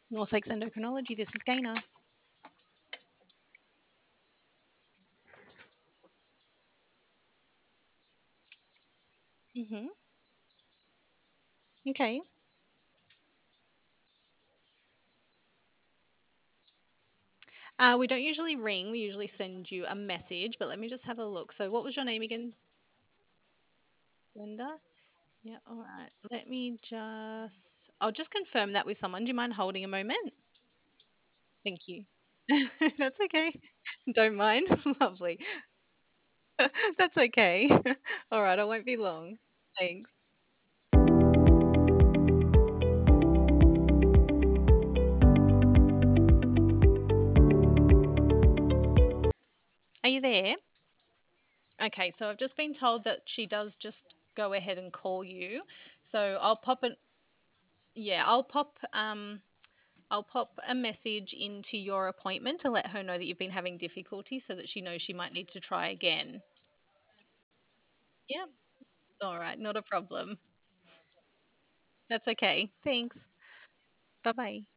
North Lakes Endocrinology. This is Gaina. Hmm. Okay. We don't usually ring. We usually send you a message. But let me just have a look. So, what was your name again, Linda? Yeah. All right. Let me just. I'll just confirm that with someone. Do you mind holding a moment? Thank you. That's okay. Don't mind. Lovely. That's okay. All right. I won't be long. Thanks. Are you there? Okay, so I've just been told that she does just go ahead and call you. So I'll pop it. Yeah, I'll pop a message into your appointment to let her know that you've been having difficulty so that she knows she might need to try again. Yeah. All right, not a problem. That's okay. Thanks. Bye-bye.